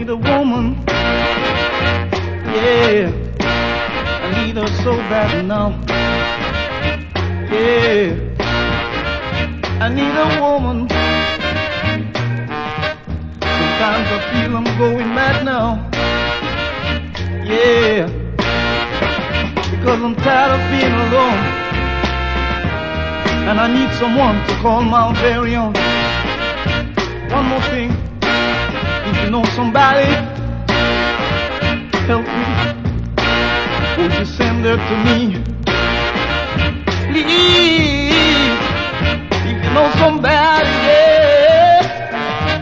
need a woman. Yeah, I need her so bad now. Yeah, I need a woman. Sometimes I feel I'm going mad now. Yeah, because I'm tired of being alone, and I need someone to call my very own. One more thing, if you know somebody, help me. Won't you send her to me? Please, if you know somebody, yeah.